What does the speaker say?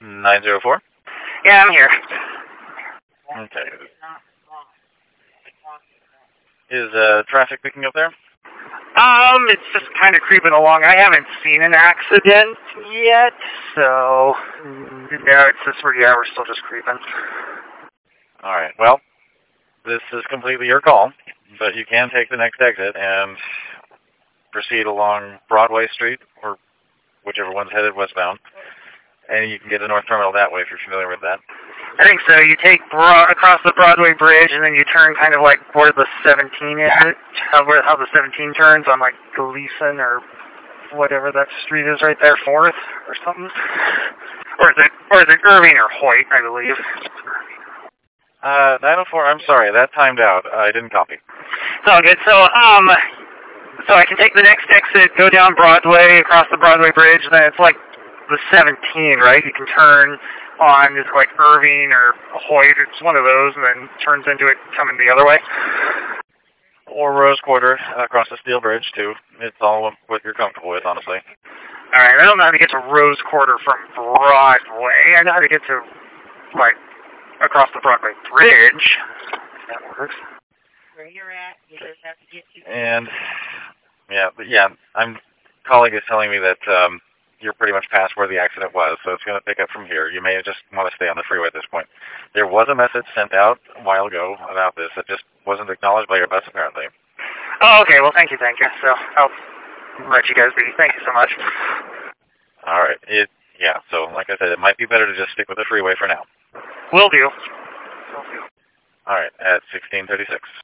904? Yeah, I'm here. Okay. Is traffic picking up there? It's just kind of creeping along. I haven't seen an accident yet, so yeah, it's just we're still just creeping. All right. Well, this is completely your call, but you can take the next exit and proceed along Broadway Street, or whichever one's headed westbound, and you can get to North Terminal that way if you're familiar with that. I think so. You take across the Broadway Bridge, and then you turn kind of like where the 17 is, how the 17 turns on like Gleason or whatever that street is right there, 4th or something. Or is it Irving or Hoyt, I believe. 904, I'm sorry, that timed out. I didn't copy. It's all good. So I can take the next exit, go down Broadway, across the Broadway Bridge, and then it's like the 17, right? You can turn on, it's like Irving or Hoyt, it's one of those, and then turns into it coming the other way. Or Rose Quarter, across the Steel Bridge, too. It's all what you're comfortable with, honestly. Alright, I don't know how to get to Rose Quarter from Broadway. I know how to get to, like, across the Broadway Bridge. That works. Where you're at, you just have to get to... And, colleague is telling me that, you're pretty much past where the accident was, so it's going to pick up from here. You may just want to stay on the freeway at this point. There was a message sent out a while ago about this that just wasn't acknowledged by your bus, apparently. Oh, okay. Well, thank you. So I'll let you guys be. Thank you so much. All right. So like I said, it might be better to just stick with the freeway for now. Will do. All right, at 1636.